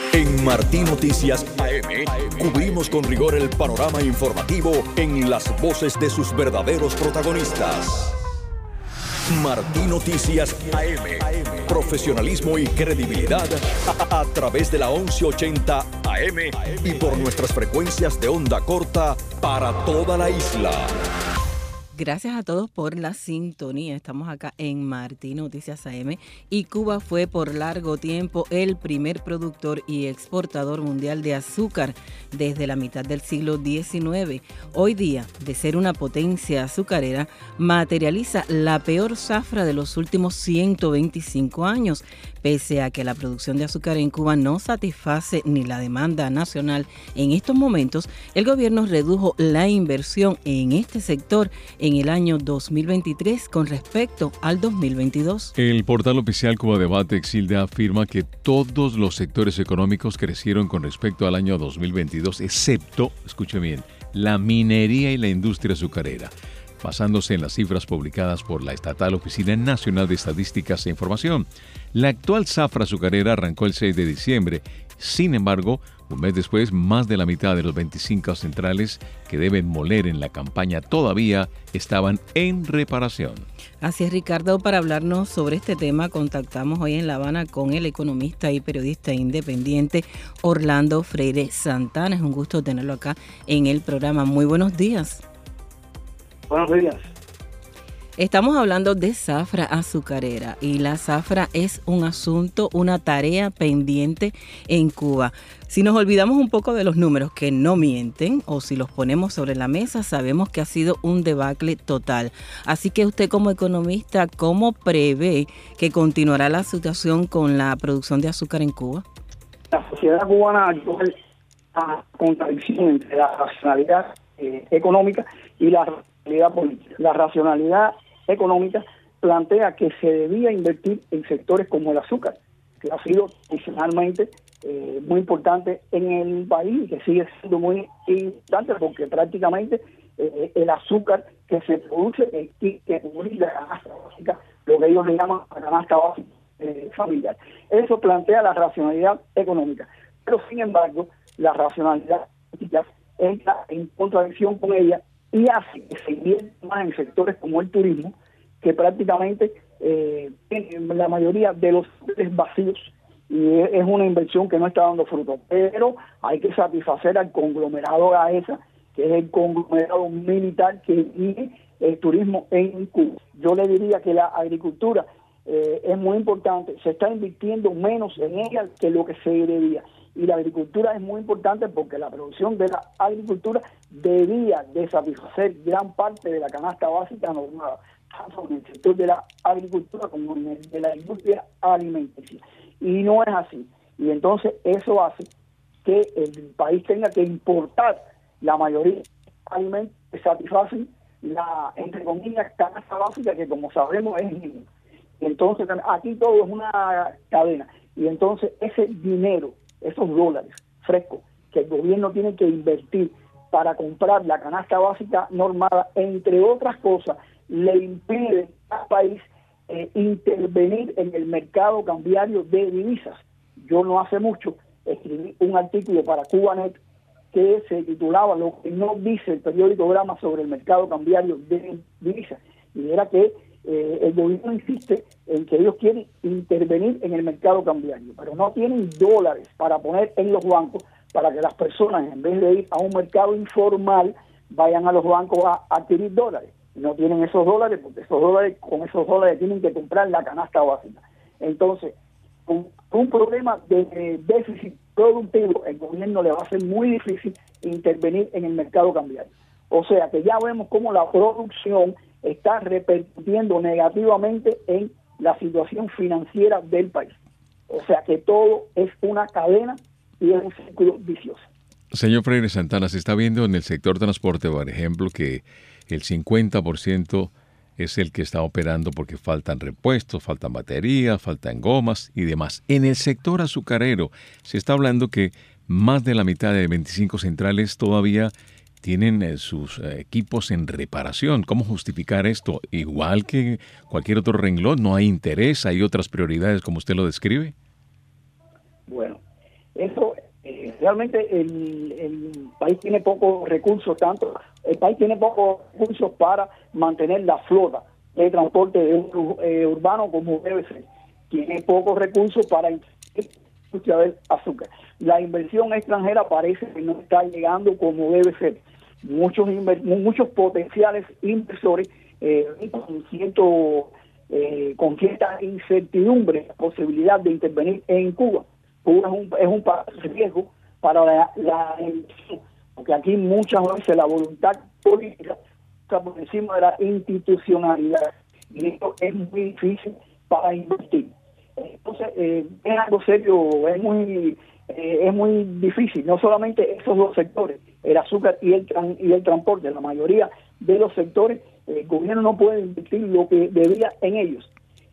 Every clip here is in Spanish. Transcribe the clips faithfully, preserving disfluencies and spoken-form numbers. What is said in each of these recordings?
En Martí Noticias A M, cubrimos con rigor el panorama informativo en las voces de sus verdaderos protagonistas. Martí Noticias A M, profesionalismo y credibilidad a, a través de la once ochenta A M y por nuestras frecuencias de onda corta para toda la isla. Gracias a todos por la sintonía. Estamos acá en Martí Noticias A M y Cuba fue por largo tiempo el primer productor y exportador mundial de azúcar desde la mitad del siglo diecinueve. Hoy día, de ser una potencia azucarera, materializa la peor zafra de los últimos ciento veinticinco años. Pese a que la producción de azúcar en Cuba no satisface ni la demanda nacional en estos momentos, el gobierno redujo la inversión en este sector en el año dos mil veintitrés con respecto al dos mil veintidós. El portal oficial Cuba Debate Exilde afirma que todos los sectores económicos crecieron con respecto al año dos mil veintidós, excepto, escuche bien, la minería y la industria azucarera, basándose en las cifras publicadas por la estatal Oficina Nacional de Estadísticas e Información. La actual zafra azucarera arrancó el seis de diciembre. Sin embargo, un mes después, más de la mitad de los veinticinco centrales que deben moler en la campaña todavía estaban en reparación. Así es, Ricardo. Para hablarnos sobre este tema, contactamos hoy en La Habana con el economista y periodista independiente Orlando Freire Santana. Es un gusto tenerlo acá en el programa. Muy buenos días. Buenos días. Estamos hablando de zafra azucarera y la zafra es un asunto, una tarea pendiente en Cuba. Si nos olvidamos un poco de los números que no mienten o si los ponemos sobre la mesa, sabemos que ha sido un debacle total. Así que usted como economista, ¿cómo prevé que continuará la situación con la producción de azúcar en Cuba? La sociedad cubana actual a contradicción entre la racionalidad eh, económica y la racionalidad política. La racionalidad económica plantea que se debía invertir en sectores como el azúcar, que ha sido tradicionalmente eh, muy importante en el país y que sigue siendo muy importante porque prácticamente eh, el azúcar que se produce eh, y que cubre la canasta básica, lo que ellos le llaman la canasta básica eh, familiar. Eso plantea la racionalidad económica, pero sin embargo la racionalidad política entra en contradicción con ella y hace que se invierta más en sectores como el turismo, que prácticamente eh, tienen la mayoría de los hoteles vacíos y es una inversión que no está dando fruto. Pero hay que satisfacer al conglomerado AESA, que es el conglomerado militar que dirige el turismo en Cuba. Yo le diría que la agricultura eh, es muy importante, se está invirtiendo menos en ella que lo que se debía. Y la agricultura es muy importante porque la producción de la agricultura debía de satisfacer gran parte de la canasta básica normada, tanto en el sector de la agricultura como en el de la industria alimenticia. Y no es así. Y entonces eso hace que el país tenga que importar la mayoría de alimentos que satisfacen la, entre comillas, canasta básica, que como sabemos es mínima. Entonces aquí todo es una cadena. Y entonces ese dinero, esos dólares frescos que el gobierno tiene que invertir para comprar la canasta básica normada, entre otras cosas, le impide al país eh, intervenir en el mercado cambiario de divisas. Yo no hace mucho escribí un artículo para Cubanet que se titulaba "Lo que no dice el periódico Grama sobre el mercado cambiario de divisas", y era que Eh, el gobierno insiste en que ellos quieren intervenir en el mercado cambiario, pero no tienen dólares para poner en los bancos para que las personas, en vez de ir a un mercado informal, vayan a los bancos a adquirir dólares. No tienen esos dólares porque esos dólares, con esos dólares tienen que comprar la canasta básica. Entonces, con un problema de eh, déficit productivo, el gobierno le va a ser muy difícil intervenir en el mercado cambiario. O sea que ya vemos cómo la producción está repercutiendo negativamente en la situación financiera del país. O sea que todo es una cadena y es un círculo vicioso. Señor Freire Santana, se está viendo en el sector transporte, por ejemplo, que el cincuenta por ciento es el que está operando porque faltan repuestos, faltan baterías, faltan gomas y demás. En el sector azucarero se está hablando que más de la mitad de veinticinco centrales todavía tienen eh, sus eh, equipos en reparación. ¿Cómo justificar esto? Igual que cualquier otro renglón, ¿no hay interés? ¿Hay otras prioridades como usted lo describe? Bueno, Eso, eh, realmente el, el país tiene pocos recursos, tanto el país tiene pocos recursos para mantener la flota de transporte de un, eh, urbano como debe ser. Tiene pocos recursos para la industria del azúcar. La inversión extranjera parece que no está llegando como debe ser. Muchos inver- muchos potenciales inversores eh, con cierto eh, con cierta incertidumbre la posibilidad de intervenir en Cuba. Cuba es un, es un país de riesgo para la, la inversión, porque aquí muchas veces la voluntad política está por encima de la institucionalidad, y esto es muy difícil para invertir. Entonces, eh, es algo serio, es muy eh, es muy difícil, no solamente esos dos sectores, el azúcar y el, tran, y el transporte, la mayoría de los sectores, el gobierno no puede invertir lo que debía en ellos.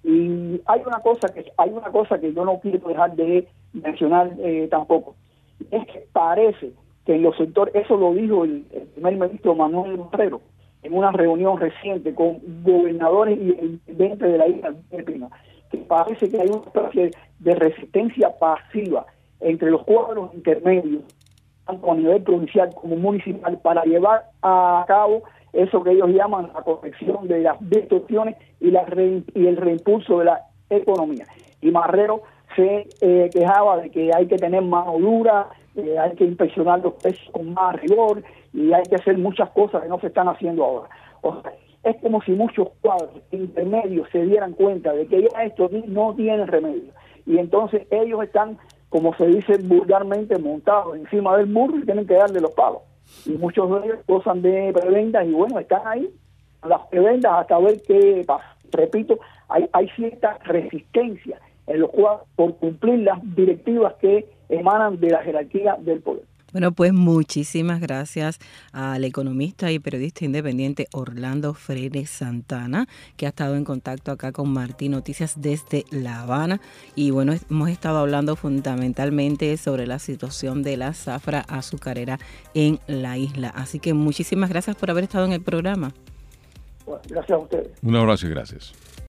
Y hay una cosa que hay una cosa que yo no quiero dejar de mencionar eh, tampoco, es que parece que en los sectores, eso lo dijo el, el primer ministro Manuel Marrero en una reunión reciente con gobernadores y el intendente de la isla de Pina, que parece que hay una especie de resistencia pasiva entre los cuadros intermedios, tanto a nivel provincial como municipal, para llevar a cabo eso que ellos llaman la corrección de las distorsiones y, la re, y el reimpulso de la economía. Y Marrero se eh, quejaba de que hay que tener mano dura, eh, hay que inspeccionar los precios con más rigor y hay que hacer muchas cosas que no se están haciendo ahora. O sea, es como si muchos cuadros intermedios se dieran cuenta de que ya esto no tiene remedio. Y entonces ellos están, como se dice vulgarmente, montados encima del burro y tienen que darle los palos. Y muchos de ellos gozan de prebendas y bueno, están ahí las prebendas hasta ver qué pasa. Repito, hay, hay cierta resistencia en los cuadros por cumplir las directivas que emanan de la jerarquía del poder. Bueno, pues muchísimas gracias al economista y periodista independiente Orlando Freire Santana, que ha estado en contacto acá con Martín Noticias desde La Habana. Y bueno, hemos estado hablando fundamentalmente sobre la situación de la zafra azucarera en la isla. Así que muchísimas gracias por haber estado en el programa. Bueno, gracias a ustedes. Un abrazo y gracias.